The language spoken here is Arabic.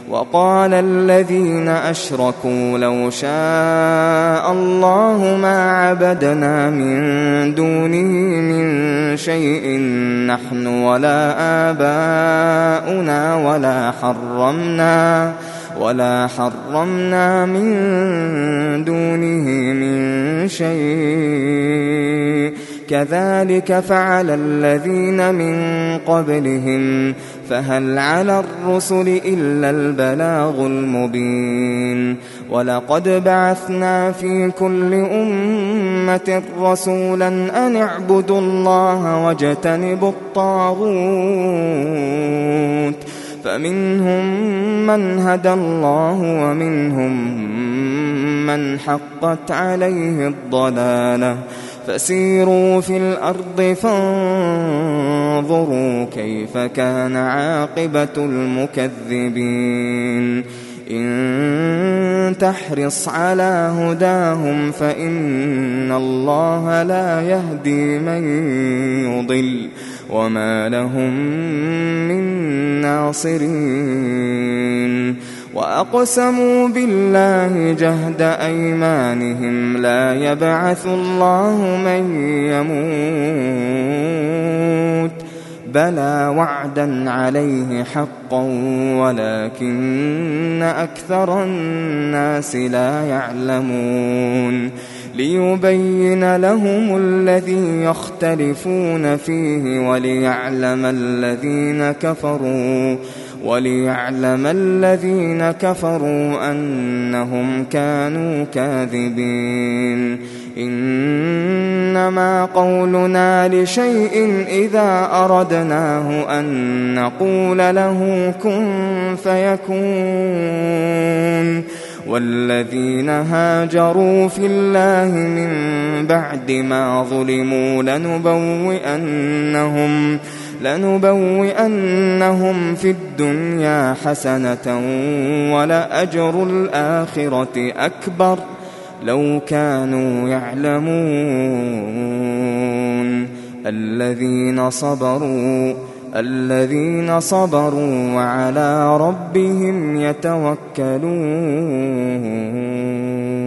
وقال الذين أشركوا لو شاء الله ما عبدنا من دونه من شيء نحن ولا آباؤنا ولا حرمنا من دونه من شيء كذلك فعل الذين من قبلهم فهل على الرسل إلا البلاغ المبين ولقد بعثنا في كل أمة رسولا أن اعبدوا الله واجتنبوا الطاغوت فمنهم من هدى الله ومنهم من حقت عليه الضلالة فسيروا في الأرض فانظروا كيف كان عاقبة المكذبين إن تحرص على هداهم فإن الله لا يهدي من يضل وما لهم من ناصرين وأقسموا بالله جهد أيمانهم لا يبعث الله من يموت بلى وعدا عليه حقا ولكن أكثر الناس لا يعلمون ليبين لهم الذي يختلفون فيه وليعلم الذين كفروا أنهم كانوا كاذبين إنما قولنا لشيء إذا أردناه أن نقول له كن فيكون والذين هاجروا في الله من بعد ما ظلموا لنبوئنهم في الدنيا حسنة ولأجر الآخرة أكبر لو كانوا يعلمون الذين صبروا وعلى ربهم يتوكلون